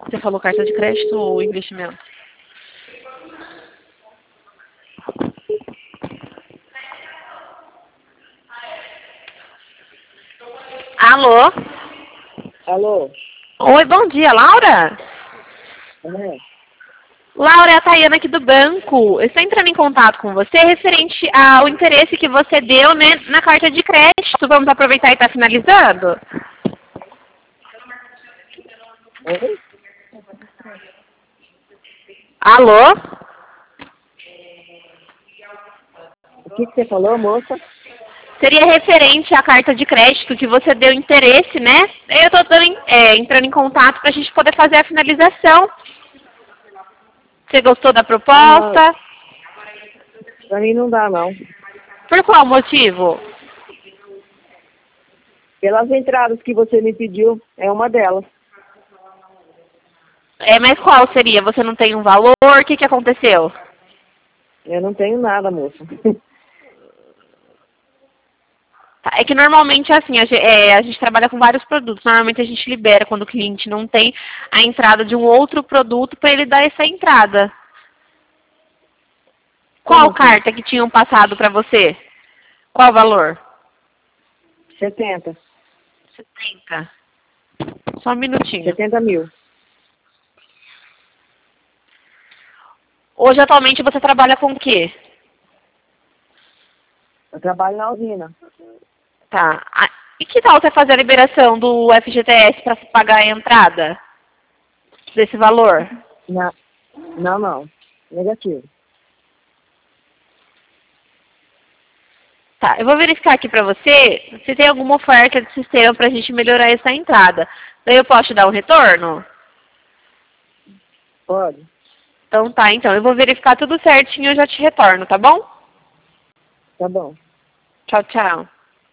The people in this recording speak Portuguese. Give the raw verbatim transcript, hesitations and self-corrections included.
Você falou carta de crédito ou investimento? Alô? Alô? Oi, bom dia, Laura? É. Laura, é a Tayana aqui do banco. Eu estou entrando em contato com você referente ao interesse que você deu, né, na carta de crédito. Vamos aproveitar e estar finalizando? Oi? Alô? O que, que você falou, moça? Seria referente à carta de crédito que você deu interesse, né? Eu estou é, entrando em contato para a gente poder fazer a finalização. Você gostou da Ah, proposta? pra mim não dá, não. Por qual motivo? Pelas entradas que você me pediu, é uma delas. É, mas qual seria? Você não tem um valor? O que, que aconteceu? Eu não tenho nada, moça. Tá, é que normalmente, assim, a gente, é, a gente trabalha com vários produtos. Normalmente a gente libera, quando o cliente não tem, a entrada de um outro produto para ele dar essa entrada. Qual Como assim? carta que tinham passado para você? Qual valor? setenta. setenta. Só um minutinho. setenta mil. Hoje, atualmente, você trabalha com o quê? Eu trabalho na usina. Tá. Ah, e que tal você fazer a liberação do F G T S para pagar a entrada desse valor? Na... Não, não. Negativo. Tá, eu vou verificar aqui para você se tem alguma oferta de sistema para a gente melhorar essa entrada. Daí eu posso te dar um retorno? Pode? Então tá, então. Eu vou verificar tudo certinho e eu já te retorno, tá bom? Tá bom. Tchau, tchau.